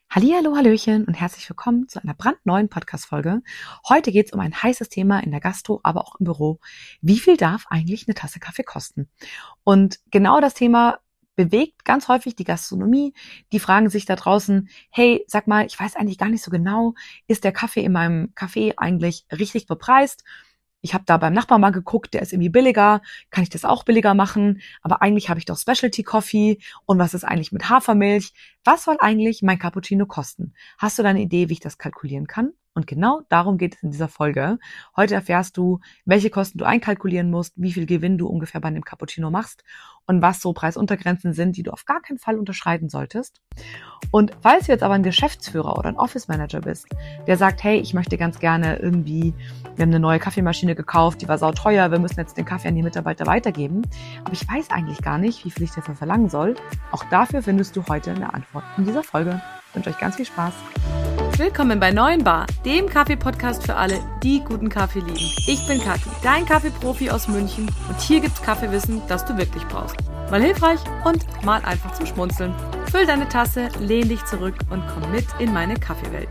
Hallihallo, Hallöchen und herzlich willkommen zu einer brandneuen Podcast-Folge. Heute geht es um ein heißes Thema in der Gastro, aber auch im Büro. Wie viel darf eigentlich eine Tasse Kaffee kosten? Und genau das Thema bewegt ganz häufig die Gastronomie. Die fragen sich da draußen, hey, sag mal, ich weiß eigentlich gar nicht so genau, ist der Kaffee in meinem Café eigentlich richtig bepreist? Ich habe da beim Nachbarn mal geguckt, der ist irgendwie billiger, kann ich das auch billiger machen? Aber eigentlich habe ich doch Specialty Coffee und was ist eigentlich mit Hafermilch? Was soll eigentlich mein Cappuccino kosten? Hast du da eine Idee, wie ich das kalkulieren kann? Und genau darum geht es in dieser Folge. Heute erfährst du, welche Kosten du einkalkulieren musst, wie viel Gewinn du ungefähr bei einem Cappuccino machst und was so Preisuntergrenzen sind, die du auf gar keinen Fall unterschreiten solltest. Und falls du jetzt aber ein Geschäftsführer oder ein Office Manager bist, der sagt, hey, ich möchte ganz gerne irgendwie, wir haben eine neue Kaffeemaschine gekauft, die war sauteuer, wir müssen jetzt den Kaffee an die Mitarbeiter weitergeben, aber ich weiß eigentlich gar nicht, wie viel ich dafür verlangen soll. Auch dafür findest du heute eine Antwort in dieser Folge. Ich wünsche euch ganz viel Spaß. Willkommen bei Neuen Bar, dem Kaffee-Podcast für alle, die guten Kaffee lieben. Ich bin Kathi, dein Kaffeeprofi aus München und hier gibt's Kaffeewissen, das du wirklich brauchst. Mal hilfreich und mal einfach zum Schmunzeln. Füll deine Tasse, lehn dich zurück und komm mit in meine Kaffeewelt.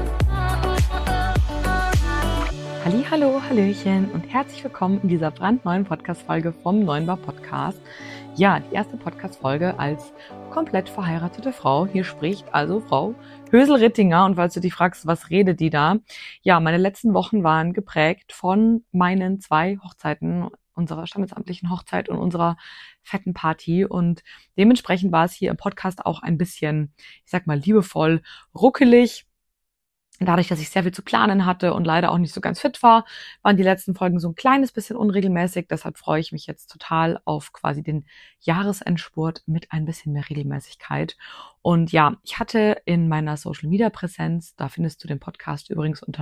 Hallihallo, Hallöchen und herzlich willkommen in dieser brandneuen Podcast-Folge vom Neuen Bar Podcast. Ja, die erste Podcast-Folge als komplett verheiratete Frau. Hier spricht also Frau Hösel-Rittinger. Und falls du dich fragst, was redet die da? Ja, meine letzten Wochen waren geprägt von meinen 2 Hochzeiten, unserer standesamtlichen Hochzeit und unserer fetten Party. Und dementsprechend war es hier im Podcast auch ein bisschen, ich sag mal, liebevoll ruckelig. Dadurch, dass ich sehr viel zu planen hatte und leider auch nicht so ganz fit war, waren die letzten Folgen so ein kleines bisschen unregelmäßig. Deshalb freue ich mich jetzt total auf quasi den Jahresendspurt mit ein bisschen mehr Regelmäßigkeit. Und ja, ich hatte in meiner Social-Media-Präsenz, da findest du den Podcast übrigens unter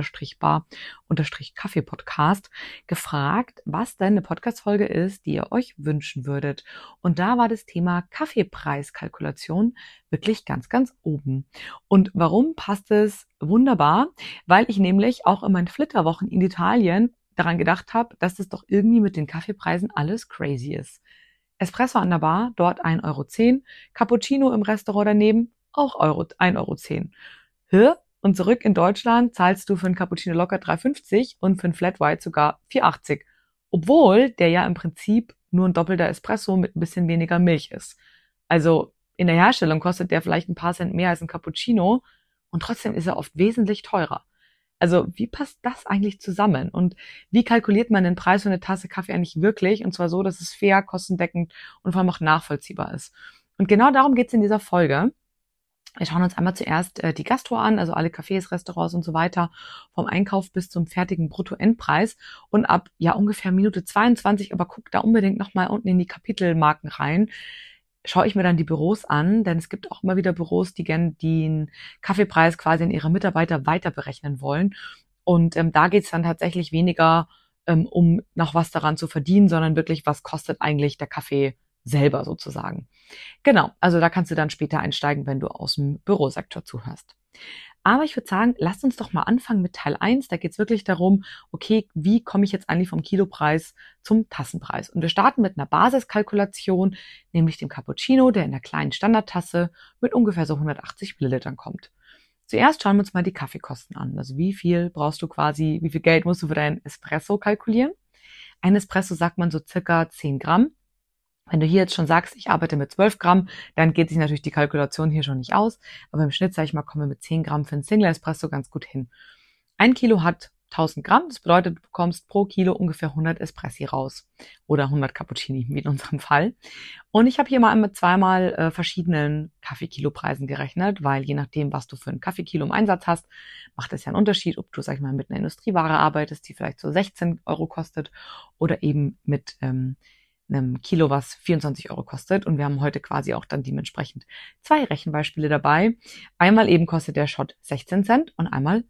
9-bar-Kaffee-Podcast, gefragt, was denn eine Podcast-Folge ist, die ihr euch wünschen würdet. Und da war das Thema Kaffeepreiskalkulation wirklich ganz, ganz oben. Und warum passt es wunderbar? Weil ich nämlich auch in meinen Flitterwochen in Italien daran gedacht habe, dass das doch irgendwie mit den Kaffeepreisen alles crazy ist. Espresso an der Bar, dort 1,10 €, Cappuccino im Restaurant daneben, auch 1,10 €. Hä? Und zurück in Deutschland zahlst du für einen Cappuccino locker 3,50 € und für einen Flat White sogar 4,80 €. Obwohl der ja im Prinzip nur ein doppelter Espresso mit ein bisschen weniger Milch ist. Also in der Herstellung kostet der vielleicht ein paar Cent mehr als ein Cappuccino und trotzdem ist er oft wesentlich teurer. Also wie passt das eigentlich zusammen? Und wie kalkuliert man den Preis für eine Tasse Kaffee eigentlich wirklich? Und zwar so, dass es fair, kostendeckend und vor allem auch nachvollziehbar ist. Und genau darum geht es in dieser Folge. Wir schauen uns einmal zuerst die Gastro an, also alle Cafés, Restaurants und so weiter, vom Einkauf bis zum fertigen Bruttoendpreis. Und ab ungefähr Minute 22, aber guck da unbedingt nochmal unten in die Kapitelmarken rein, schaue ich mir dann die Büros an, denn es gibt auch immer wieder Büros, die gerne den Kaffeepreis quasi in ihre Mitarbeiter weiter berechnen wollen. Und da geht es dann tatsächlich weniger um noch was daran zu verdienen, sondern wirklich, was kostet eigentlich der Kaffee selber sozusagen. Genau, also da kannst du dann später einsteigen, wenn du aus dem Bürosektor zuhörst. Aber ich würde sagen, lasst uns doch mal anfangen mit Teil 1. Da geht es wirklich darum, okay, wie komme ich jetzt eigentlich vom Kilopreis zum Tassenpreis? Und wir starten mit einer Basiskalkulation, nämlich dem Cappuccino, der in der kleinen Standardtasse mit ungefähr so 180 Millilitern kommt. Zuerst schauen wir uns mal die Kaffeekosten an. Also wie viel Geld musst du für deinen Espresso kalkulieren? Ein Espresso sagt man so circa 10 Gramm. Wenn du hier jetzt schon sagst, ich arbeite mit 12 Gramm, dann geht sich natürlich die Kalkulation hier schon nicht aus. Aber im Schnitt, sage ich mal, kommen wir mit 10 Gramm für einen Single Espresso ganz gut hin. 1 Kilo hat 1000 Gramm. Das bedeutet, du bekommst pro Kilo ungefähr 100 Espressi raus. Oder 100 Cappuccini, wie in unserem Fall. Und ich habe hier mal mit zweimal verschiedenen Kaffeekilopreisen gerechnet, weil je nachdem, was du für ein Kaffeekilo im Einsatz hast, macht es ja einen Unterschied, ob du, sag ich mal, mit einer Industrieware arbeitest, die vielleicht so 16 € kostet, oder eben mit einem Kilo, was 24 € kostet. Und wir haben heute quasi auch dann dementsprechend 2 Rechenbeispiele dabei. Einmal eben kostet der Shot 16 Cent und einmal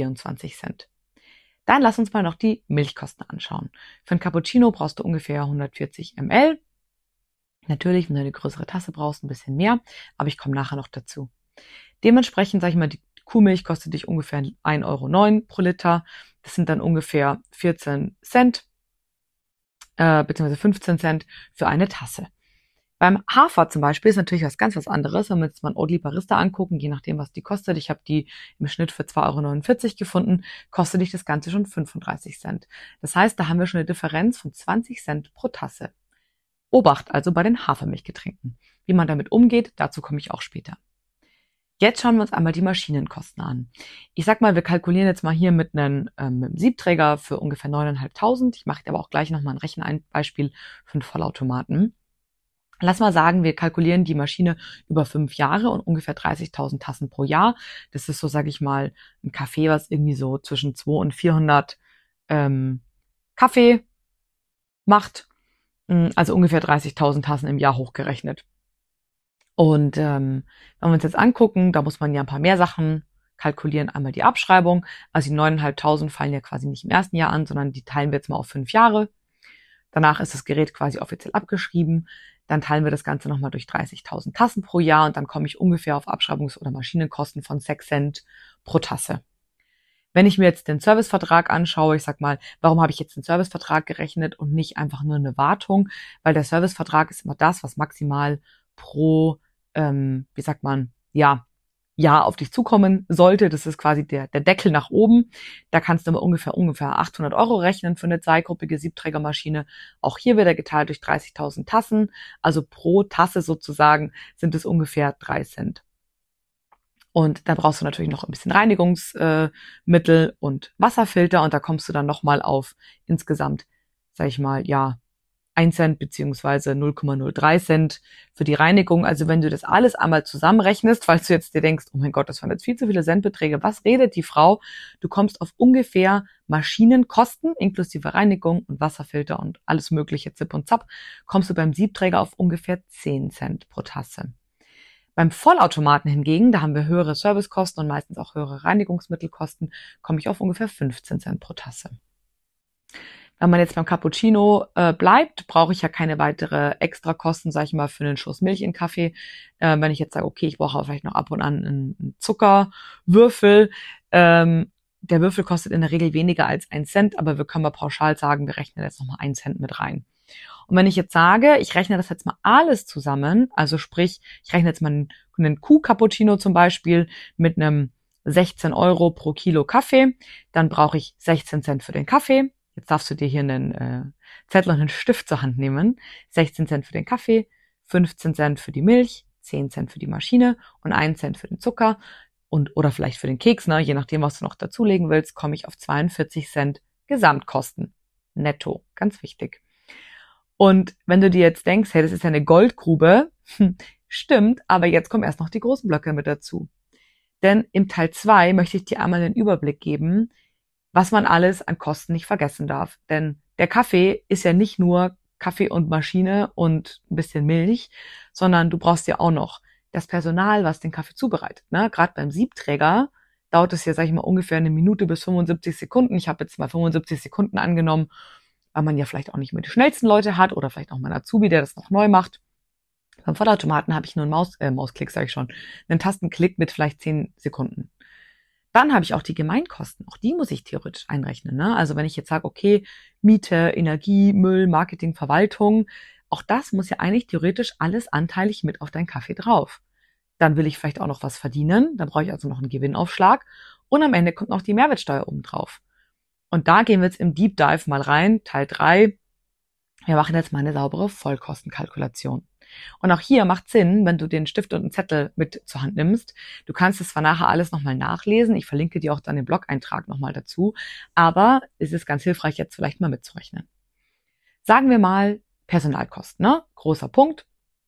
24 Cent. Dann lass uns mal noch die Milchkosten anschauen. Für ein Cappuccino brauchst du ungefähr 140 ml. Natürlich, wenn du eine größere Tasse brauchst, ein bisschen mehr, aber ich komme nachher noch dazu. Dementsprechend, sage ich mal, die Kuhmilch kostet dich ungefähr 1,09 € pro Liter. Das sind dann ungefähr 14 Cent. Beziehungsweise 15 Cent für eine Tasse. Beim Hafer zum Beispiel ist natürlich was anderes. Wenn wir uns mal ein Oatly Barista angucken, je nachdem, was die kostet. Ich habe die im Schnitt für 2,49 € gefunden, kostet dich das Ganze schon 35 Cent. Das heißt, da haben wir schon eine Differenz von 20 Cent pro Tasse. Obacht also bei den Hafermilchgetränken. Wie man damit umgeht, dazu komme ich auch später. Jetzt schauen wir uns einmal die Maschinenkosten an. Ich sag mal, wir kalkulieren jetzt mal hier mit einem Siebträger für ungefähr 9.500. Ich mache aber auch gleich nochmal ein Rechenbeispiel für einen Vollautomaten. Lass mal sagen, wir kalkulieren die Maschine über 5 Jahre und ungefähr 30.000 Tassen pro Jahr. Das ist so, sage ich mal, ein Kaffee, was irgendwie so zwischen 200 und 400 Kaffee macht. Also ungefähr 30.000 Tassen im Jahr hochgerechnet. Und wenn wir uns jetzt angucken, da muss man ja ein paar mehr Sachen kalkulieren. Einmal die Abschreibung. Also die 9.500 fallen ja quasi nicht im ersten Jahr an, sondern die teilen wir jetzt mal auf 5 Jahre. Danach ist das Gerät quasi offiziell abgeschrieben. Dann teilen wir das Ganze nochmal durch 30.000 Tassen pro Jahr und dann komme ich ungefähr auf Abschreibungs- oder Maschinenkosten von 6 Cent pro Tasse. Wenn ich mir jetzt den Servicevertrag anschaue, ich sag mal, warum habe ich jetzt den Servicevertrag gerechnet und nicht einfach nur eine Wartung? Weil der Servicevertrag ist immer das, was maximal pro, Jahr auf dich zukommen sollte. Das ist quasi der Deckel nach oben. Da kannst du aber ungefähr 800 € rechnen für eine zweigruppige Siebträgermaschine. Auch hier wieder geteilt durch 30.000 Tassen. Also pro Tasse sozusagen sind es ungefähr 3 Cent. Und da brauchst du natürlich noch ein bisschen Reinigungsmittel und Wasserfilter. Und da kommst du dann nochmal auf insgesamt, 1 Cent beziehungsweise 0,03 Cent für die Reinigung. Also wenn du das alles einmal zusammenrechnest, falls du jetzt dir denkst, oh mein Gott, das waren jetzt viel zu viele Centbeträge, was redet die Frau? Du kommst auf ungefähr Maschinenkosten, inklusive Reinigung und Wasserfilter und alles mögliche Zip und Zap, kommst du beim Siebträger auf ungefähr 10 Cent pro Tasse. Beim Vollautomaten hingegen, da haben wir höhere Servicekosten und meistens auch höhere Reinigungsmittelkosten, komme ich auf ungefähr 15 Cent pro Tasse. Wenn man jetzt beim Cappuccino bleibt, brauche ich ja keine weitere Extrakosten, sage ich mal, für einen Schuss Milch in Kaffee. Wenn ich jetzt sage, okay, ich brauche vielleicht noch ab und an einen Zuckerwürfel. Der Würfel kostet in der Regel weniger als 1 Cent, aber wir können mal pauschal sagen, wir rechnen jetzt nochmal 1 Cent mit rein. Und wenn ich jetzt sage, ich rechne das jetzt mal alles zusammen, also sprich, ich rechne jetzt mal einen Kuh-Cappuccino zum Beispiel mit einem 16 € pro Kilo Kaffee, dann brauche ich 16 Cent für den Kaffee. Jetzt darfst du dir hier einen Zettel und einen Stift zur Hand nehmen. 16 Cent für den Kaffee, 15 Cent für die Milch, 10 Cent für die Maschine und 1 Cent für den Zucker oder vielleicht für den Keks, ne? Je nachdem, was du noch dazulegen willst, komme ich auf 42 Cent Gesamtkosten. Netto, ganz wichtig. Und wenn du dir jetzt denkst, hey, das ist ja eine Goldgrube, stimmt, aber jetzt kommen erst noch die großen Blöcke mit dazu. Denn im Teil 2 möchte ich dir einmal einen Überblick geben, was man alles an Kosten nicht vergessen darf. Denn der Kaffee ist ja nicht nur Kaffee und Maschine und ein bisschen Milch, sondern du brauchst ja auch noch das Personal, was den Kaffee zubereitet. Ne? Gerade beim Siebträger dauert es ja, sag ich mal, ungefähr 1 Minute bis 75 Sekunden. Ich habe jetzt mal 75 Sekunden angenommen, weil man ja vielleicht auch nicht mehr die schnellsten Leute hat oder vielleicht auch mal einen Azubi, der das noch neu macht. Beim Vollautomaten habe ich nur einen Mausklick, einen Tastenklick mit vielleicht 10 Sekunden. Dann habe ich auch die Gemeinkosten. Auch die muss ich theoretisch einrechnen. Ne? Also wenn ich jetzt sage, okay, Miete, Energie, Müll, Marketing, Verwaltung, auch das muss ja eigentlich theoretisch alles anteilig mit auf deinen Kaffee drauf. Dann will ich vielleicht auch noch was verdienen. Dann brauche ich also noch einen Gewinnaufschlag. Und am Ende kommt noch die Mehrwertsteuer oben drauf. Und da gehen wir jetzt im Deep Dive mal rein, Teil 3. Wir machen jetzt mal eine saubere Vollkostenkalkulation. Und auch hier macht Sinn, wenn du den Stift und einen Zettel mit zur Hand nimmst. Du kannst es zwar nachher alles nochmal nachlesen, ich verlinke dir auch dann den Blog-Eintrag nochmal dazu, aber es ist ganz hilfreich, jetzt vielleicht mal mitzurechnen. Sagen wir mal Personalkosten, ne? Großer Punkt.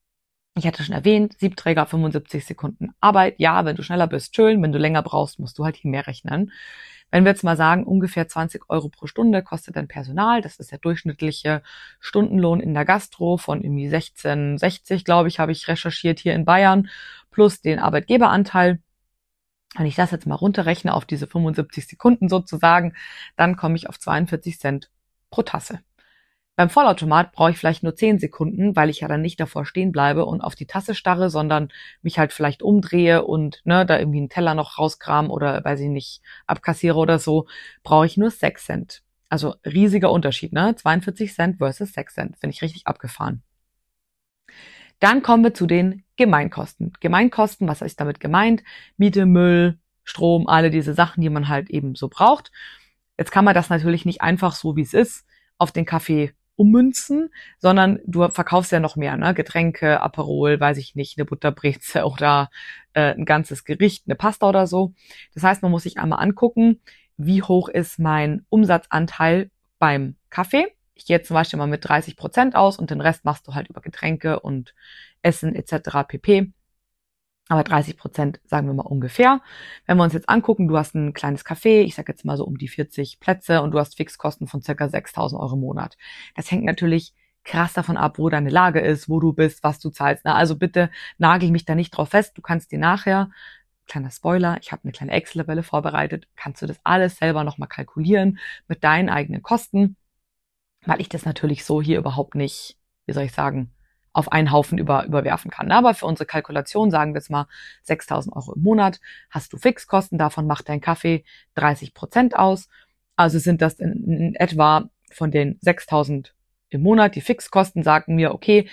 Ich hatte schon erwähnt, Siebträger, 75 Sekunden Arbeit. Ja, wenn du schneller bist, schön. Wenn du länger brauchst, musst du halt hier mehr rechnen. Wenn wir jetzt mal sagen, ungefähr 20 € pro Stunde kostet dein Personal, das ist der durchschnittliche Stundenlohn in der Gastro von irgendwie 16,60, glaube ich, habe ich recherchiert hier in Bayern, plus den Arbeitgeberanteil. Wenn ich das jetzt mal runterrechne auf diese 75 Sekunden sozusagen, dann komme ich auf 42 Cent pro Tasse. Beim Vollautomat brauche ich vielleicht nur 10 Sekunden, weil ich ja dann nicht davor stehen bleibe und auf die Tasse starre, sondern mich halt vielleicht umdrehe und da irgendwie einen Teller noch rauskram oder, weiß ich nicht, abkassiere oder so, brauche ich nur 6 Cent. Also riesiger Unterschied, 42 Cent versus 6 Cent. Finde ich richtig abgefahren. Dann kommen wir zu den Gemeinkosten. Gemeinkosten, was ist damit gemeint? Miete, Müll, Strom, alle diese Sachen, die man halt eben so braucht. Jetzt kann man das natürlich nicht einfach so, wie es ist, auf den Kaffee ummünzen, sondern du verkaufst ja noch mehr, ne? Getränke, Aperol, weiß ich nicht, eine Butterbreze oder ein ganzes Gericht, eine Pasta oder so. Das heißt, man muss sich einmal angucken, wie hoch ist mein Umsatzanteil beim Kaffee. Ich gehe jetzt zum Beispiel mal mit 30% aus und den Rest machst du halt über Getränke und Essen etc. pp. Aber 30% sagen wir mal ungefähr. Wenn wir uns jetzt angucken, du hast ein kleines Café, ich sage jetzt mal so um die 40 Plätze und du hast Fixkosten von ca. 6.000 Euro im Monat. Das hängt natürlich krass davon ab, wo deine Lage ist, wo du bist, was du zahlst. Also bitte nagel mich da nicht drauf fest. Du kannst dir nachher, kleiner Spoiler, ich habe eine kleine Excel-Tabelle vorbereitet, kannst du das alles selber nochmal kalkulieren mit deinen eigenen Kosten, weil ich das natürlich so hier überhaupt nicht, wie soll ich sagen, auf einen Haufen überwerfen kann. Aber für unsere Kalkulation sagen wir jetzt mal 6.000 Euro im Monat, hast du Fixkosten, davon macht dein Kaffee 30% aus. Also sind das in etwa von den 6.000 im Monat, die Fixkosten, sagen wir, okay,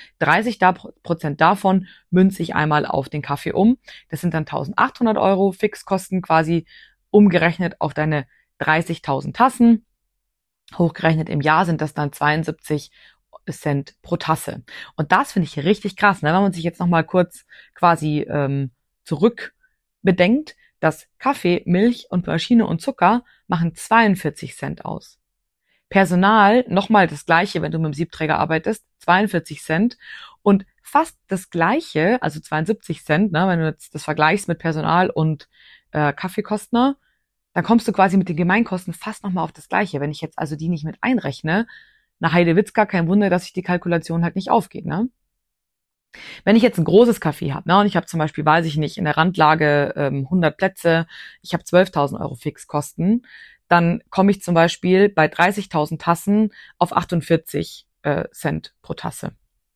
30% davon münze ich einmal auf den Kaffee um. Das sind dann 1.800 Euro Fixkosten quasi umgerechnet auf deine 30.000 Tassen. Hochgerechnet im Jahr sind das dann 72 Cent pro Tasse. Und das finde ich richtig krass, ne? Wenn man sich jetzt nochmal kurz quasi zurück bedenkt, dass Kaffee, Milch und Maschine und Zucker machen 42 Cent aus. Personal, nochmal das Gleiche, wenn du mit dem Siebträger arbeitest, 42 Cent. Und fast das Gleiche, also 72 Cent, ne, wenn du jetzt das vergleichst mit Personal und Kaffeekosten, dann kommst du quasi mit den Gemeinkosten fast nochmal auf das Gleiche. Wenn ich jetzt also die nicht mit einrechne, na Heidewitzka, kein Wunder, dass sich die Kalkulation halt nicht aufgeht, ne? Wenn ich jetzt ein großes Café habe, ne, und ich habe zum Beispiel, weiß ich nicht, in der Randlage 100 Plätze, ich habe 12.000 Euro Fixkosten, dann komme ich zum Beispiel bei 30.000 Tassen auf 48 Cent pro Tasse.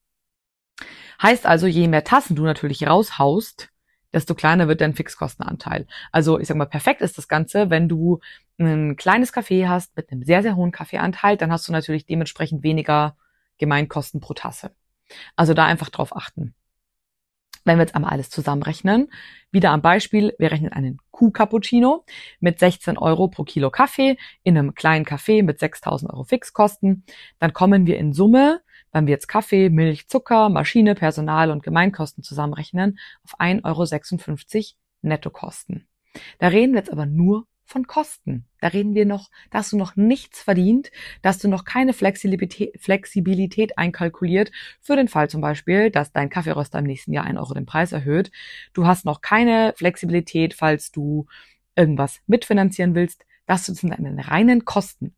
Heißt also, je mehr Tassen du natürlich raushaust, desto kleiner wird dein Fixkostenanteil. Also ich sag mal, perfekt ist das Ganze, wenn du ein kleines Café hast mit einem sehr, sehr hohen Kaffeeanteil, dann hast du natürlich dementsprechend weniger Gemeinkosten pro Tasse. Also da einfach drauf achten. Wenn wir jetzt einmal alles zusammenrechnen, wieder am Beispiel, wir rechnen einen Kuh-Cappuccino mit 16 Euro pro Kilo Kaffee in einem kleinen Café mit 6.000 Euro Fixkosten, dann kommen wir in Summe, wenn wir jetzt Kaffee, Milch, Zucker, Maschine, Personal und Gemeinkosten zusammenrechnen, auf 1,56 Euro Nettokosten. Da reden wir jetzt aber nur von Kosten. Da reden wir noch, da hast du noch nichts verdient, da hast du noch keine Flexibilität einkalkuliert für den Fall zum Beispiel, dass dein Kaffeeröster im nächsten Jahr 1 Euro den Preis erhöht. Du hast noch keine Flexibilität, falls du irgendwas mitfinanzieren willst. Das sind deine reinen Kosten,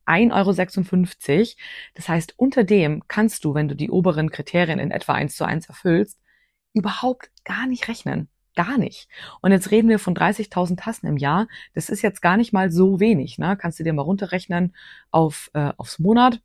1,56 Euro. Das heißt, unter dem kannst du, wenn du die oberen Kriterien in etwa 1:1 erfüllst, überhaupt gar nicht rechnen. Gar nicht. Und jetzt reden wir von 30.000 Tassen im Jahr. Das ist jetzt gar nicht mal so wenig, ne? Kannst du dir mal runterrechnen aufs Monat.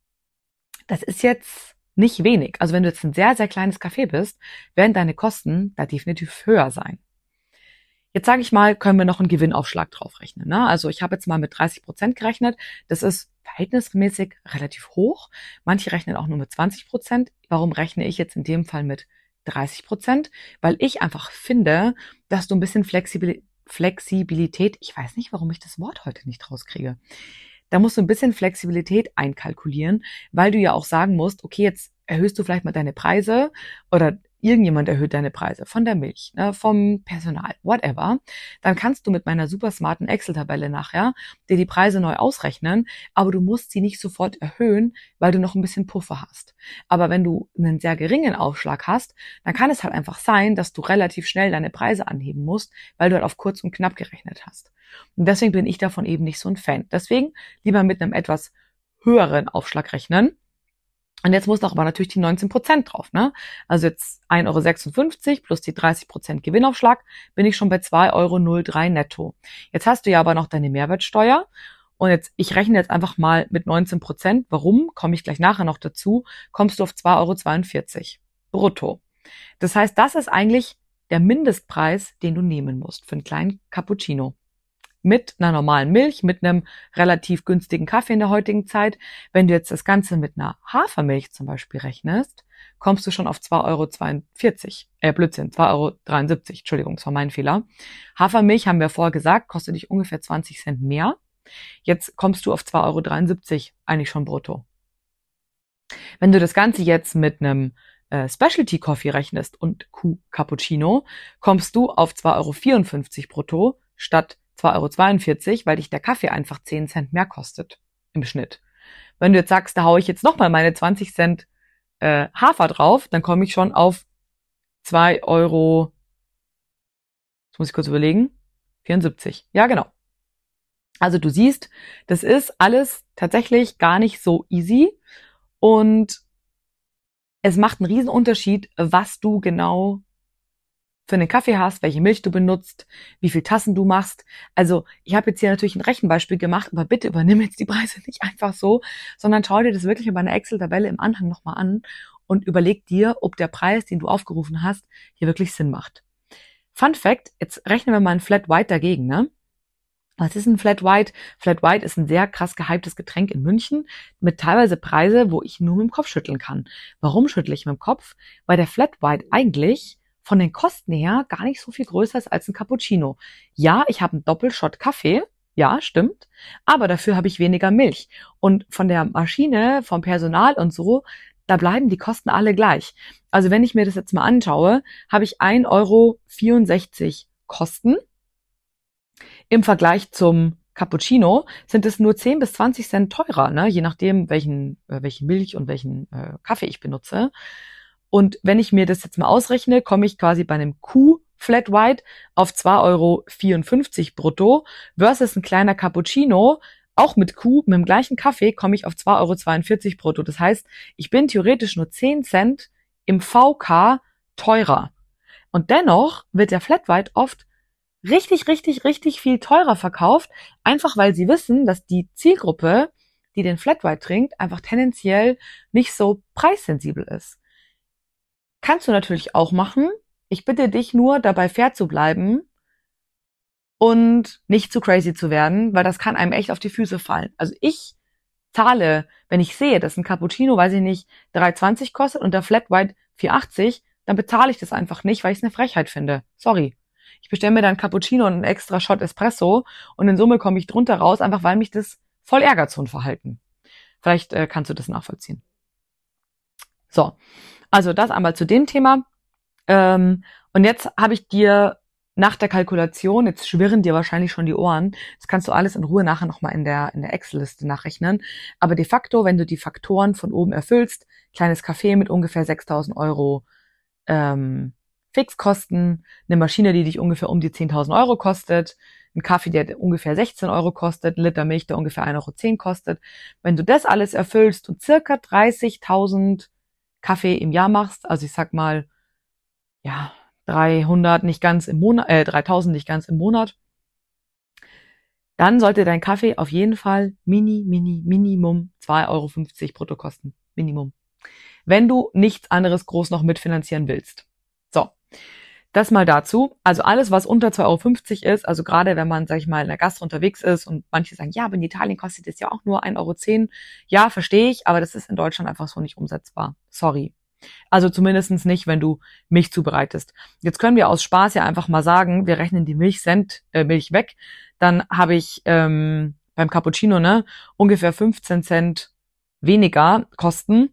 Das ist jetzt nicht wenig. Also wenn du jetzt ein sehr, sehr kleines Café bist, werden deine Kosten da definitiv höher sein. Jetzt sage ich mal, können wir noch einen Gewinnaufschlag draufrechnen, ne? Also ich habe jetzt mal mit 30% gerechnet. Das ist verhältnismäßig relativ hoch. Manche rechnen auch nur mit 20%. Warum rechne ich jetzt in dem Fall mit 30%, weil ich einfach finde, dass du ein bisschen Flexibilität, ich weiß nicht, warum ich das Wort heute nicht rauskriege, da musst du ein bisschen Flexibilität einkalkulieren, weil du ja auch sagen musst, okay, jetzt erhöhst du vielleicht mal deine Preise oder irgendjemand erhöht deine Preise von der Milch, ne, vom Personal, whatever, dann kannst du mit meiner super smarten Excel-Tabelle nachher dir die Preise neu ausrechnen, aber du musst sie nicht sofort erhöhen, weil du noch ein bisschen Puffer hast. Aber wenn du einen sehr geringen Aufschlag hast, dann kann es halt einfach sein, dass du relativ schnell deine Preise anheben musst, weil du halt auf kurz und knapp gerechnet hast. Und deswegen bin ich davon eben nicht so ein Fan. Deswegen lieber mit einem etwas höheren Aufschlag rechnen. Und jetzt muss noch aber natürlich die 19% drauf, ne? Also jetzt 1,56 Euro plus die 30% Gewinnaufschlag, bin ich schon bei 2,03 Euro netto. Jetzt hast du ja aber noch deine Mehrwertsteuer. Und jetzt, ich rechne jetzt einfach mal mit 19%. Warum? Komme ich gleich nachher noch dazu. Kommst du auf 2,42 Euro brutto. Das heißt, das ist eigentlich der Mindestpreis, den du nehmen musst für einen kleinen Cappuccino. mit einer normalen Milch, mit einem relativ günstigen Kaffee in der heutigen Zeit. Wenn du jetzt das Ganze mit einer Hafermilch zum Beispiel rechnest, kommst du schon auf 2,42 €. Blödsinn, 2,73 €. Entschuldigung, das war mein Fehler. Hafermilch, haben wir vorher gesagt, kostet dich ungefähr 20 Cent mehr. Jetzt kommst du auf 2,73 € eigentlich schon brutto. Wenn du das Ganze jetzt mit einem Specialty Coffee rechnest und Cappuccino, kommst du auf 2,54 € brutto statt 2,42 €, weil dich der Kaffee einfach 10 Cent mehr kostet im Schnitt. Wenn du jetzt sagst, da haue ich jetzt nochmal meine 20 Cent Hafer drauf, dann komme ich schon auf 2 €, jetzt muss ich kurz überlegen, 74. Ja, genau. Also du siehst, das ist alles tatsächlich gar nicht so easy und es macht einen riesen Unterschied, was du genau für einen Kaffee hast, welche Milch du benutzt, wie viel Tassen du machst. Also ich habe jetzt hier natürlich ein Rechenbeispiel gemacht, aber bitte übernimm jetzt die Preise nicht einfach so, sondern schau dir das wirklich über eine Excel-Tabelle im Anhang nochmal an und überleg dir, ob der Preis, den du aufgerufen hast, hier wirklich Sinn macht. Fun Fact, jetzt rechnen wir mal ein Flat White dagegen, ne? Was ist ein Flat White? Flat White ist ein sehr krass gehyptes Getränk in München mit teilweise Preise, wo ich nur mit dem Kopf schütteln kann. Warum schüttle ich mit dem Kopf? Weil der Flat White eigentlich von den Kosten her gar nicht so viel größer ist als ein Cappuccino. Ja, ich habe einen Doppelshot Kaffee, ja, stimmt, aber dafür habe ich weniger Milch. Und von der Maschine, vom Personal und so, da bleiben die Kosten alle gleich. Also wenn ich mir das jetzt mal anschaue, habe ich 1,64 € Kosten. Im Vergleich zum Cappuccino sind es nur 10 bis 20 Cent teurer, ne? Je nachdem, welche Milch und welchen Kaffee ich benutze. Und wenn ich mir das jetzt mal ausrechne, komme ich quasi bei einem Flat White auf 2,54 € brutto versus ein kleiner Cappuccino, auch mit dem gleichen Kaffee, komme ich auf 2,42 € brutto. Das heißt, ich bin theoretisch nur 10 Cent im VK teurer. Und dennoch wird der Flat White oft richtig, richtig, richtig viel teurer verkauft, einfach weil sie wissen, dass die Zielgruppe, die den Flat White trinkt, einfach tendenziell nicht so preissensibel ist. Kannst du natürlich auch machen. Ich bitte dich nur, dabei fair zu bleiben und nicht zu crazy zu werden, weil das kann einem echt auf die Füße fallen. Also ich zahle, wenn ich sehe, dass ein Cappuccino, weiß ich nicht, 3,20 € kostet und der Flat White 4,80 €, dann bezahle ich das einfach nicht, weil ich es eine Frechheit finde. Sorry. Ich bestelle mir dann Cappuccino und einen extra Shot Espresso und in Summe komme ich drunter raus, einfach weil mich das voll ärgert, so ein Verhalten. Vielleicht kannst du das nachvollziehen. So, also das einmal zu dem Thema. Und jetzt habe ich dir nach der Kalkulation, jetzt schwirren dir wahrscheinlich schon die Ohren, das kannst du alles in Ruhe nachher nochmal in der Excel-Liste nachrechnen, aber de facto, wenn du die Faktoren von oben erfüllst, kleines Café mit ungefähr 6.000 € Fixkosten, eine Maschine, die dich ungefähr um die 10.000 € kostet, ein Kaffee, der ungefähr 16 € kostet, ein Liter Milch, der ungefähr 1,10 € kostet. Wenn du das alles erfüllst und circa 30.000 Kaffee im Jahr machst, also ich sag mal, ja, 300 nicht ganz im Monat, 3.000 nicht ganz im Monat, dann sollte dein Kaffee auf jeden Fall Minimum 2,50 € brutto kosten. Minimum. Wenn du nichts anderes groß noch mitfinanzieren willst. So. Das mal dazu. Also alles, was unter 2,50 € ist, also gerade wenn man, sag ich mal, in der Gastro unterwegs ist und manche sagen, ja, aber in Italien kostet das ja auch nur 1,10 €. Ja, verstehe ich, aber das ist in Deutschland einfach so nicht umsetzbar. Sorry. Also zumindest nicht, wenn du Milch zubereitest. Jetzt können wir aus Spaß ja einfach mal sagen, wir rechnen die Milch weg. Dann habe ich beim Cappuccino ungefähr 15 Cent weniger Kosten.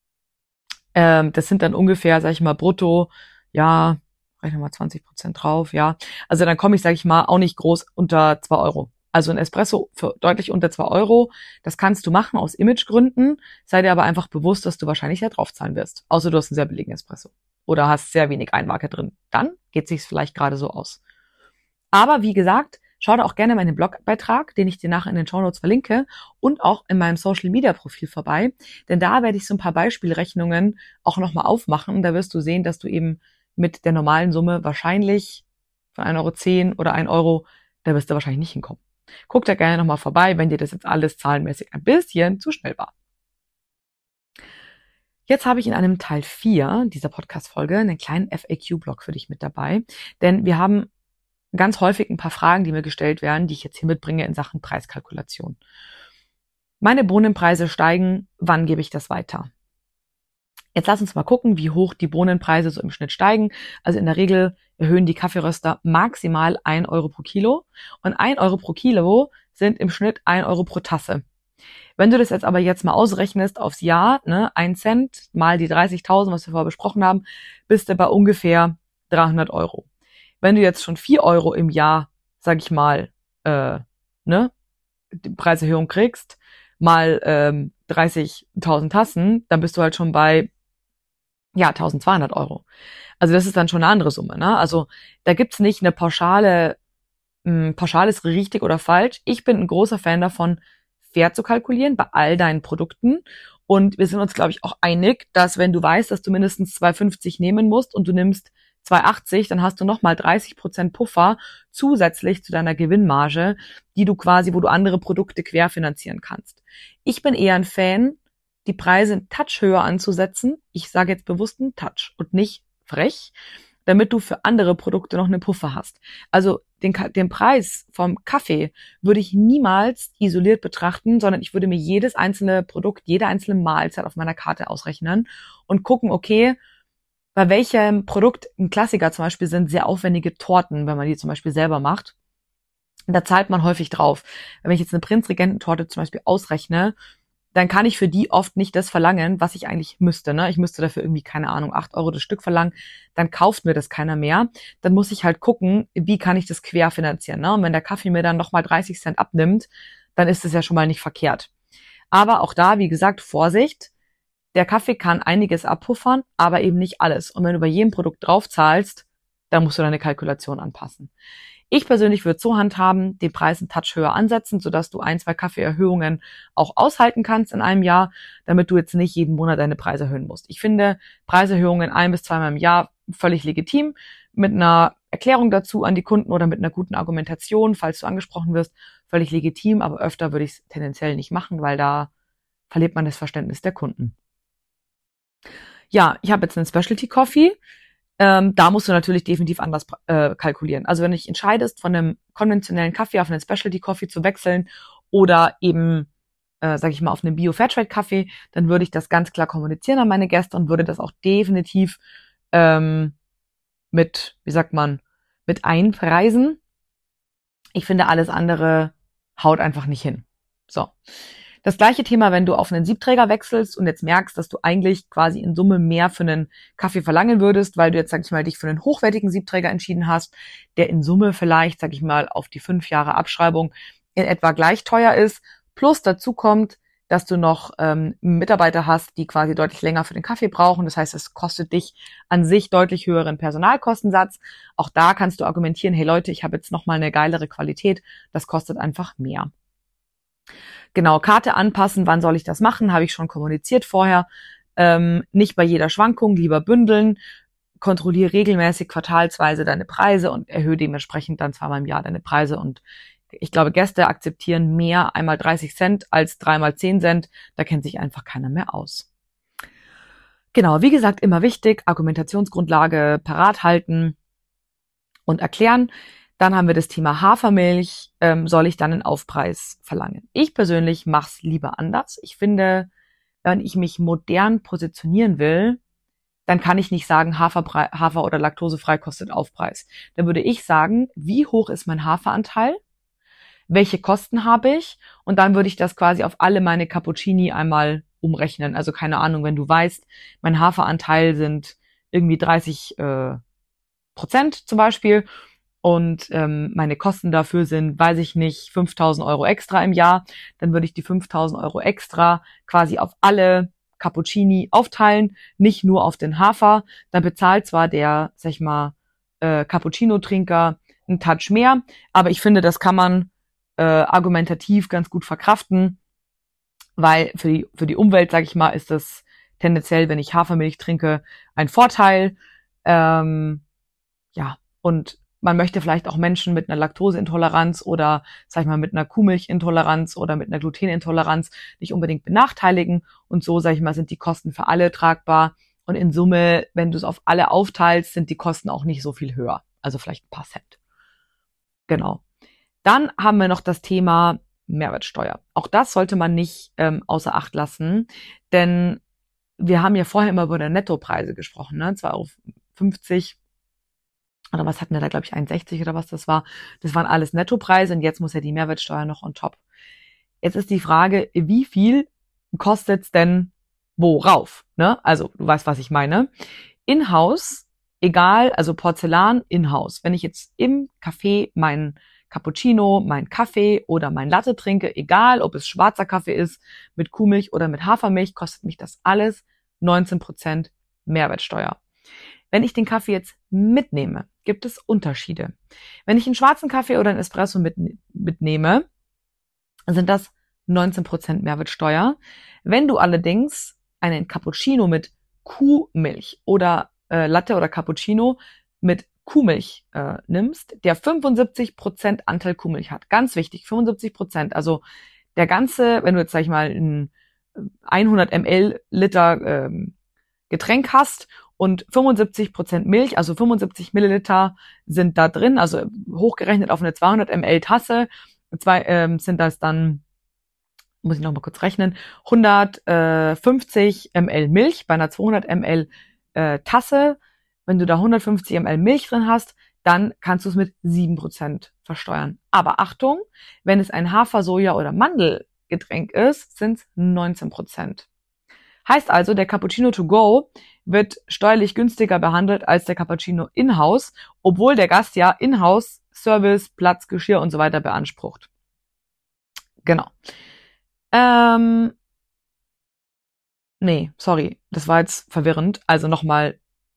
Das sind dann ungefähr, sag ich mal, brutto, ja, rechne mal 20% drauf, ja. Also dann komme ich, sag ich mal, auch nicht groß unter 2 €. Also ein Espresso für deutlich unter 2 €, das kannst du machen aus Imagegründen, sei dir aber einfach bewusst, dass du wahrscheinlich sehr draufzahlen wirst. Außer du hast einen sehr billigen Espresso. Oder hast sehr wenig Einmarke drin. Dann geht sich's vielleicht gerade so aus. Aber wie gesagt, schau da auch gerne meinen Blogbeitrag, den ich dir nachher in den Shownotes verlinke, und auch in meinem Social-Media-Profil vorbei. Denn da werde ich so ein paar Beispielrechnungen auch nochmal aufmachen. Da wirst du sehen, dass du eben mit der normalen Summe wahrscheinlich von 1,10 € oder 1 €, da wirst du wahrscheinlich nicht hinkommen. Guck da gerne nochmal vorbei, wenn dir das jetzt alles zahlenmäßig ein bisschen zu schnell war. Jetzt habe ich in einem Teil 4 dieser Podcast-Folge einen kleinen FAQ-Blog für dich mit dabei, denn wir haben ganz häufig ein paar Fragen, die mir gestellt werden, die ich jetzt hier mitbringe in Sachen Preiskalkulation. Meine Bohnenpreise steigen, wann gebe ich das weiter? Jetzt lass uns mal gucken, wie hoch die Bohnenpreise so im Schnitt steigen. Also in der Regel erhöhen die Kaffeeröster maximal 1 Euro pro Kilo. Und 1 Euro pro Kilo sind im Schnitt 1 Euro pro Tasse. Wenn du das jetzt aber jetzt mal ausrechnest aufs Jahr, 1 Cent mal die 30.000, was wir vorher besprochen haben, bist du bei ungefähr 300 Euro. Wenn du jetzt schon 4 Euro im Jahr, sag ich mal, die Preiserhöhung kriegst, mal 30.000 Tassen, dann bist du halt schon bei 1.200 Euro. Also das ist dann schon eine andere Summe, ne? Also da gibt's nicht eine pauschales richtig oder falsch. Ich bin ein großer Fan davon, fair zu kalkulieren bei all deinen Produkten. Und wir sind uns, glaube ich, auch einig, dass wenn du weißt, dass du mindestens 2,50 nehmen musst und du nimmst 2,80, dann hast du nochmal 30% Puffer zusätzlich zu deiner Gewinnmarge, die du quasi, wo du andere Produkte querfinanzieren kannst. Ich bin eher ein Fan, die Preise einen Touch höher anzusetzen. Ich sage jetzt bewusst einen Touch und nicht frech, damit du für andere Produkte noch einen Puffer hast. Also den Preis vom Kaffee würde ich niemals isoliert betrachten, sondern ich würde mir jedes einzelne Produkt, jede einzelne Mahlzeit auf meiner Karte ausrechnen und gucken, okay, bei welchem Produkt, ein Klassiker zum Beispiel sind sehr aufwendige Torten, wenn man die zum Beispiel selber macht. Da zahlt man häufig drauf. Wenn ich jetzt eine Prinzregententorte zum Beispiel ausrechne, dann kann ich für die oft nicht das verlangen, was ich eigentlich müsste. Ne? Ich müsste dafür irgendwie, keine Ahnung, 8 Euro das Stück verlangen. Dann kauft mir das keiner mehr. Dann muss ich halt gucken, wie kann ich das querfinanzieren. Ne? Und wenn der Kaffee mir dann nochmal 30 Cent abnimmt, dann ist es ja schon mal nicht verkehrt. Aber auch da, wie gesagt, Vorsicht. Der Kaffee kann einiges abpuffern, aber eben nicht alles. Und wenn du bei jedem Produkt drauf zahlst, dann musst du deine Kalkulation anpassen. Ich persönlich würde es so handhaben, den Preis einen Touch höher ansetzen, sodass du 1, 2 Kaffeeerhöhungen auch aushalten kannst in einem Jahr, damit du jetzt nicht jeden Monat deine Preise erhöhen musst. Ich finde Preiserhöhungen 1 bis 2 Mal im Jahr völlig legitim, mit einer Erklärung dazu an die Kunden oder mit einer guten Argumentation, falls du angesprochen wirst, völlig legitim, aber öfter würde ich es tendenziell nicht machen, weil da verliert man das Verständnis der Kunden. Ja, ich habe jetzt einen Specialty Coffee. Da musst du natürlich definitiv anders kalkulieren. Also wenn du dich entscheidest, von einem konventionellen Kaffee auf einen Specialty Coffee zu wechseln oder eben, sage ich mal, auf einen Bio-Fairtrade Kaffee, dann würde ich das ganz klar kommunizieren an meine Gäste und würde das auch definitiv mit einpreisen. Ich finde, alles andere haut einfach nicht hin. So. Das gleiche Thema, wenn du auf einen Siebträger wechselst und jetzt merkst, dass du eigentlich quasi in Summe mehr für einen Kaffee verlangen würdest, weil du jetzt, sag ich mal, dich für einen hochwertigen Siebträger entschieden hast, der in Summe vielleicht, sag ich mal, auf die 5 Jahre Abschreibung in etwa gleich teuer ist. Plus dazu kommt, dass du noch Mitarbeiter hast, die quasi deutlich länger für den Kaffee brauchen. Das heißt, es kostet dich an sich deutlich höheren Personalkostensatz. Auch da kannst du argumentieren, hey Leute, ich habe jetzt nochmal eine geilere Qualität. Das kostet einfach mehr. Genau, Karte anpassen, wann soll ich das machen, habe ich schon kommuniziert vorher. Nicht bei jeder Schwankung, lieber bündeln. Kontrolliere regelmäßig quartalsweise deine Preise und erhöhe dementsprechend dann 2-mal im Jahr deine Preise. Und ich glaube, Gäste akzeptieren mehr einmal 30 Cent als 3-mal 10 Cent. Da kennt sich einfach keiner mehr aus. Genau, wie gesagt, immer wichtig, Argumentationsgrundlage parat halten und erklären. Dann haben wir das Thema Hafermilch. Soll ich dann einen Aufpreis verlangen? Ich persönlich mache es lieber anders. Ich finde, wenn ich mich modern positionieren will, dann kann ich nicht sagen, Hafer oder laktosefrei kostet Aufpreis. Dann würde ich sagen, wie hoch ist mein Haferanteil? Welche Kosten habe ich? Und dann würde ich das quasi auf alle meine Cappuccini einmal umrechnen. Also keine Ahnung, wenn du weißt, mein Haferanteil sind irgendwie 30% zum Beispiel und meine Kosten dafür sind, weiß ich nicht, 5.000 Euro extra im Jahr, dann würde ich die 5.000 Euro extra quasi auf alle Cappuccini aufteilen, nicht nur auf den Hafer. Dann bezahlt zwar der, sag ich mal, Cappuccino-Trinker einen Touch mehr, aber ich finde, das kann man argumentativ ganz gut verkraften, weil für die Umwelt, sag ich mal, ist das tendenziell, wenn ich Hafermilch trinke, ein Vorteil. Ja, und man möchte vielleicht auch Menschen mit einer Laktoseintoleranz oder, sag ich mal, mit einer Kuhmilchintoleranz oder mit einer Glutenintoleranz nicht unbedingt benachteiligen. Und so, sag ich mal, sind die Kosten für alle tragbar. Und in Summe, wenn du es auf alle aufteilst, sind die Kosten auch nicht so viel höher. Also vielleicht ein paar Cent. Genau. Dann haben wir noch das Thema Mehrwertsteuer. Auch das sollte man nicht außer Acht lassen, denn wir haben ja vorher immer über die Nettopreise gesprochen, ne? 2,50 € oder was hatten wir da, glaube ich, 1,60 oder was das war. Das waren alles Nettopreise und jetzt muss ja die Mehrwertsteuer noch on top. Jetzt ist die Frage, wie viel kostet's denn worauf? Ne? Also du weißt, was ich meine. In-house, egal, also Porzellan in-house. Wenn ich jetzt im Café meinen Cappuccino, meinen Kaffee oder mein Latte trinke, egal ob es schwarzer Kaffee ist, mit Kuhmilch oder mit Hafermilch, kostet mich das alles 19% Mehrwertsteuer. Wenn ich den Kaffee jetzt mitnehme, gibt es Unterschiede. Wenn ich einen schwarzen Kaffee oder einen Espresso mitnehme, sind das 19% Mehrwertsteuer. Wenn du allerdings einen Cappuccino mit Kuhmilch oder Latte oder Cappuccino mit Kuhmilch nimmst, der 75% Anteil Kuhmilch hat. Ganz wichtig, 75%. Also der ganze, wenn du jetzt, sag ich mal, ein 100 Ml Getränk hast und 75% Milch, also 75 Milliliter sind da drin, also hochgerechnet auf eine 200 Ml Tasse, sind das dann, muss ich noch mal kurz rechnen, 150 Ml Milch bei einer 200 Ml Tasse. Wenn du da 150 Ml Milch drin hast, dann kannst du es mit 7% versteuern. Aber Achtung, wenn es ein Hafer-, Soja- oder Mandelgetränk ist, sind es 19%. Heißt also, der Cappuccino to go wird steuerlich günstiger behandelt als der Cappuccino in-house, obwohl der Gast ja in-house Service, Platz, Geschirr und so weiter beansprucht. Genau. Nee, sorry, das war jetzt verwirrend. Also nochmal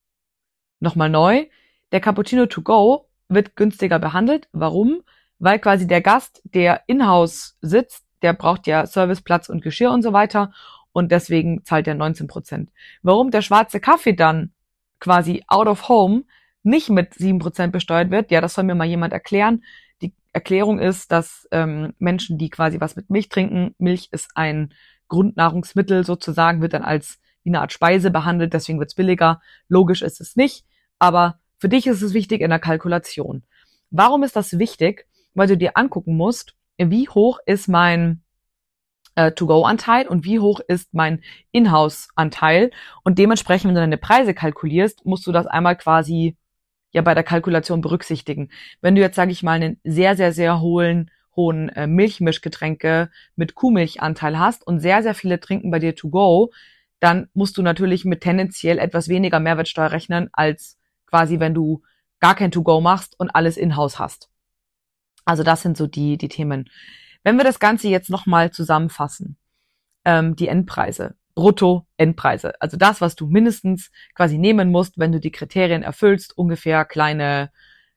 neu. Der Cappuccino to go wird günstiger behandelt. Warum? Weil quasi der Gast, der in-house sitzt, der braucht ja Service, Platz und Geschirr und so weiter. Und deswegen zahlt er 19%. Warum der schwarze Kaffee dann quasi out of home nicht mit 7% besteuert wird, ja, das soll mir mal jemand erklären. Die Erklärung ist, dass Menschen, die quasi was mit Milch trinken, Milch ist ein Grundnahrungsmittel sozusagen, wird dann als wie eine Art Speise behandelt, deswegen wird's billiger. Logisch ist es nicht, aber für dich ist es wichtig in der Kalkulation. Warum ist das wichtig? Weil du dir angucken musst, wie hoch ist mein To-Go-Anteil und wie hoch ist mein In-House-Anteil. Und dementsprechend, wenn du deine Preise kalkulierst, musst du das einmal quasi ja bei der Kalkulation berücksichtigen. Wenn du jetzt, sage ich mal, einen sehr, sehr, sehr hohen Milchmischgetränke mit Kuhmilchanteil hast und sehr, sehr viele trinken bei dir To-Go, dann musst du natürlich mit tendenziell etwas weniger Mehrwertsteuer rechnen, als quasi, wenn du gar kein To-Go machst und alles in-house hast. Also das sind so die Themen. Wenn wir das Ganze jetzt nochmal zusammenfassen, die Endpreise, Brutto-Endpreise, also das, was du mindestens quasi nehmen musst, wenn du die Kriterien erfüllst, ungefähr kleines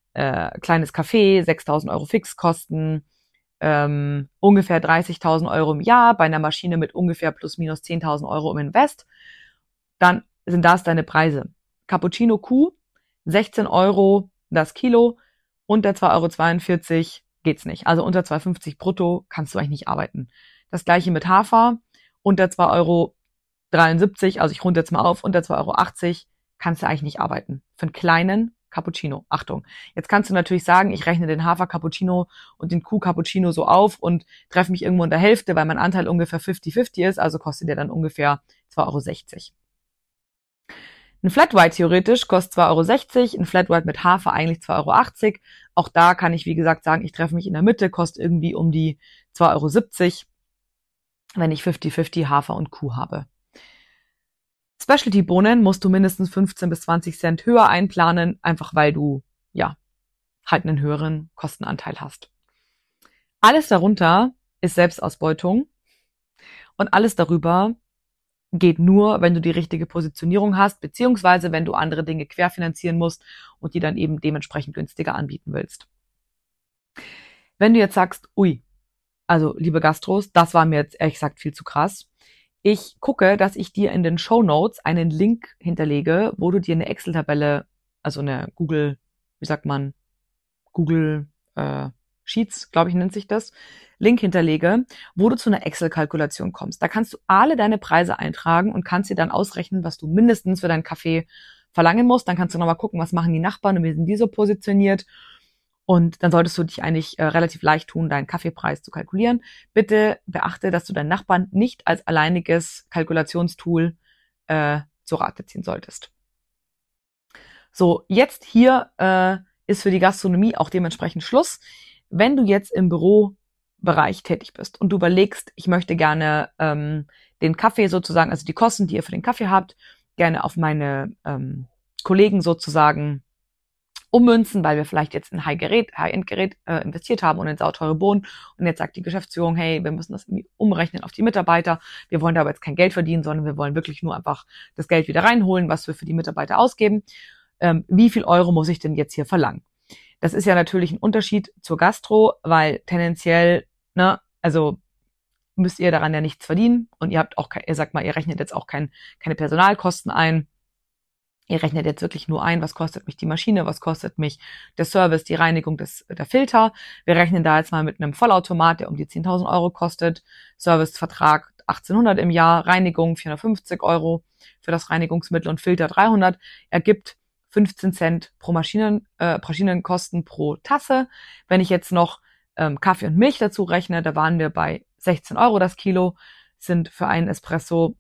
Café, 6.000 € Fixkosten, ungefähr 30.000 € im Jahr, bei einer Maschine mit ungefähr plus minus 10.000 € im Invest, dann sind das deine Preise. Cappuccino Kuh, 16 € das Kilo, unter 2,42 € geht's nicht. Also unter 2,50 brutto kannst du eigentlich nicht arbeiten. Das gleiche mit Hafer, unter 2,73 €, also ich runde jetzt mal auf, unter 2,80 € kannst du eigentlich nicht arbeiten. Für einen kleinen Cappuccino. Achtung. Jetzt kannst du natürlich sagen, ich rechne den Hafer-Cappuccino und den Kuh-Cappuccino so auf und treffe mich irgendwo in der Hälfte, weil mein Anteil ungefähr 50-50 ist, also kostet der dann ungefähr 2,60 €. Ein Flat White theoretisch kostet 2,60 €, ein Flat White mit Hafer eigentlich 2,80 €. Auch da kann ich, wie gesagt, sagen, ich treffe mich in der Mitte, kostet irgendwie um die 2,70 €, wenn ich 50-50 Hafer und Kuh habe. Specialty-Bohnen musst du mindestens 15 bis 20 Cent höher einplanen, einfach weil du, ja, halt einen höheren Kostenanteil hast. Alles darunter ist Selbstausbeutung und alles darüber geht nur, wenn du die richtige Positionierung hast, beziehungsweise wenn du andere Dinge querfinanzieren musst und die dann eben dementsprechend günstiger anbieten willst. Wenn du jetzt sagst, ui, also liebe Gastros, das war mir jetzt ehrlich gesagt viel zu krass. Ich gucke, dass ich dir in den Shownotes einen Link hinterlege, wo du dir eine Excel-Tabelle, also eine Google, Google Sheets, glaube ich, nennt sich das, Link hinterlege, wo du zu einer Excel-Kalkulation kommst. Da kannst du alle deine Preise eintragen und kannst dir dann ausrechnen, was du mindestens für deinen Kaffee verlangen musst. Dann kannst du nochmal gucken, was machen die Nachbarn und wie sind die so positioniert. Und dann solltest du dich eigentlich relativ leicht tun, deinen Kaffeepreis zu kalkulieren. Bitte beachte, dass du deinen Nachbarn nicht als alleiniges Kalkulationstool zu Rate ziehen solltest. So, jetzt hier ist für die Gastronomie auch dementsprechend Schluss. Wenn du jetzt im Bürobereich tätig bist und du überlegst, ich möchte gerne den Kaffee sozusagen, also die Kosten, die ihr für den Kaffee habt, gerne auf meine Kollegen sozusagen ummünzen, weil wir vielleicht jetzt ein High-End-Gerät investiert haben und in sauteure Bohnen. Und jetzt sagt die Geschäftsführung, hey, wir müssen das irgendwie umrechnen auf die Mitarbeiter. Wir wollen da aber jetzt kein Geld verdienen, sondern wir wollen wirklich nur einfach das Geld wieder reinholen, was wir für die Mitarbeiter ausgeben. Wie viel Euro muss ich denn jetzt hier verlangen? Das ist ja natürlich ein Unterschied zur Gastro, weil tendenziell, ne, also müsst ihr daran ja nichts verdienen und ihr habt auch, ihr sagt mal, ihr rechnet jetzt auch keine Personalkosten ein. Ihr rechnet jetzt wirklich nur ein, was kostet mich die Maschine, was kostet mich der Service, die Reinigung der Filter. Wir rechnen da jetzt mal mit einem Vollautomat, der um die 10.000 Euro kostet. Servicevertrag 1.800 im Jahr, Reinigung 450 Euro für das Reinigungsmittel und Filter 300. Ergibt 15 Cent pro Maschinenkosten pro Tasse. Wenn ich jetzt noch Kaffee und Milch dazu rechne, da waren wir bei 16 Euro das Kilo, sind für einen Espresso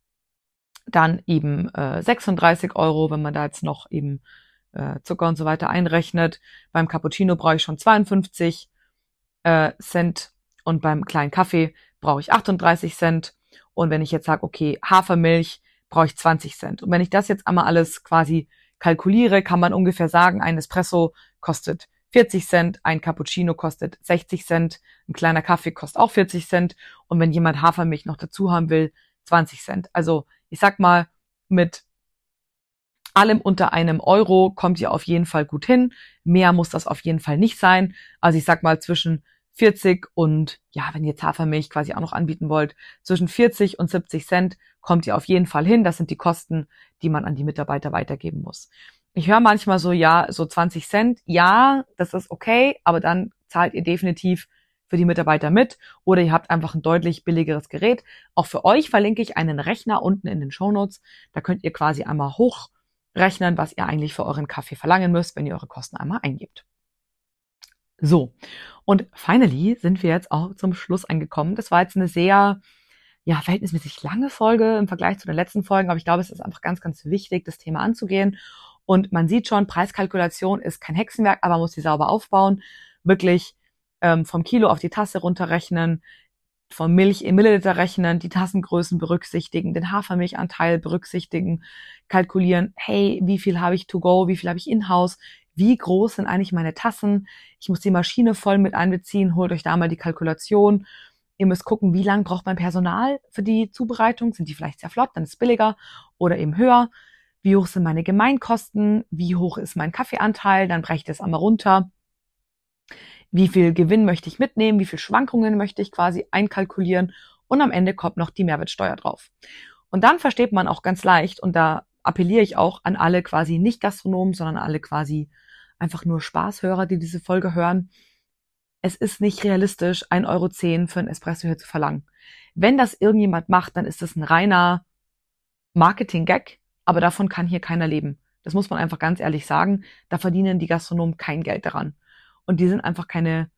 dann eben 36 Euro, wenn man da jetzt noch eben Zucker und so weiter einrechnet. Beim Cappuccino brauche ich schon 52 Cent und beim kleinen Kaffee brauche ich 38 Cent. Und wenn ich jetzt sage, okay, Hafermilch brauche ich 20 Cent. Und wenn ich das jetzt einmal alles quasi kalkuliere, kann man ungefähr sagen, ein Espresso kostet 40 Cent, ein Cappuccino kostet 60 Cent, ein kleiner Kaffee kostet auch 40 Cent und wenn jemand Hafermilch noch dazu haben will, 20 Cent. Also ich sag mal, mit allem unter einem Euro kommt ihr auf jeden Fall gut hin. Mehr muss das auf jeden Fall nicht sein. Also ich sag mal zwischen 40 und, ja, wenn ihr jetzt Hafermilch quasi auch noch anbieten wollt, zwischen 40 und 70 Cent kommt ihr auf jeden Fall hin. Das sind die Kosten, die man an die Mitarbeiter weitergeben muss. Ich höre manchmal so, ja, so 20 Cent, ja, das ist okay, aber dann zahlt ihr definitiv für die Mitarbeiter mit oder ihr habt einfach ein deutlich billigeres Gerät. Auch für euch verlinke ich einen Rechner unten in den Shownotes. Da könnt ihr quasi einmal hochrechnen, was ihr eigentlich für euren Kaffee verlangen müsst, wenn ihr eure Kosten einmal eingebt. So, und finally sind wir jetzt auch zum Schluss angekommen. Das war jetzt eine sehr, ja, verhältnismäßig lange Folge im Vergleich zu den letzten Folgen, aber ich glaube, es ist einfach ganz, ganz wichtig, das Thema anzugehen. Und man sieht schon, Preiskalkulation ist kein Hexenwerk, aber man muss sie sauber aufbauen. Wirklich vom Kilo auf die Tasse runterrechnen, von Milch in Milliliter rechnen, die Tassengrößen berücksichtigen, den Hafermilchanteil berücksichtigen, kalkulieren, hey, wie viel habe ich to go, wie viel habe ich in-house, wie groß sind eigentlich meine Tassen, ich muss die Maschine voll mit einbeziehen, holt euch da mal die Kalkulation. Ihr müsst gucken, wie lang braucht mein Personal für die Zubereitung, sind die vielleicht sehr flott, dann ist es billiger oder eben höher. Wie hoch sind meine Gemeinkosten, wie hoch ist mein Kaffeeanteil, dann breche ich das einmal runter. Wie viel Gewinn möchte ich mitnehmen, wie viel Schwankungen möchte ich quasi einkalkulieren und am Ende kommt noch die Mehrwertsteuer drauf. Und dann versteht man auch ganz leicht, und da appelliere ich auch an alle quasi nicht Gastronomen, sondern alle quasi einfach nur Spaßhörer, die diese Folge hören. Es ist nicht realistisch, 1,10 Euro für ein Espresso hier zu verlangen. Wenn das irgendjemand macht, dann ist das ein reiner Marketing-Gag, aber davon kann hier keiner leben. Das muss man einfach ganz ehrlich sagen. Da verdienen die Gastronomen kein Geld daran. Und die sind einfach kein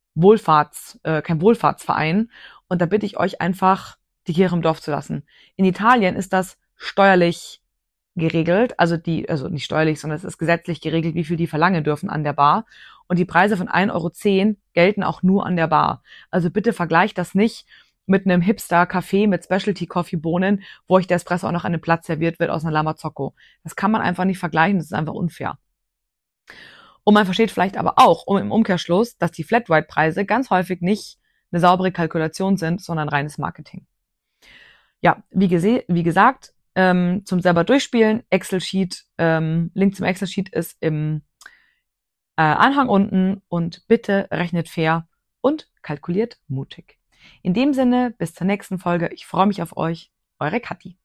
Wohlfahrtsverein. Und da bitte ich euch einfach, die Kirche im Dorf zu lassen. In Italien ist das steuerlich geregelt, also nicht steuerlich, sondern es ist gesetzlich geregelt, wie viel die verlangen dürfen an der Bar. Und die Preise von 1,10 Euro gelten auch nur an der Bar. Also bitte vergleicht das nicht mit einem Hipster-Café mit Specialty-Coffee-Bohnen, wo euch der Espresso auch noch an einem Platz serviert wird aus einer Lamazocco. Das kann man einfach nicht vergleichen, das ist einfach unfair. Und man versteht vielleicht aber auch im Umkehrschluss, dass die Flat-White-Preise ganz häufig nicht eine saubere Kalkulation sind, sondern reines Marketing. Ja, wie gesagt, zum selber durchspielen, Excel-Sheet, Link zum Excel-Sheet ist im Anhang unten und bitte rechnet fair und kalkuliert mutig. In dem Sinne, bis zur nächsten Folge. Ich freue mich auf euch. Eure Kathi.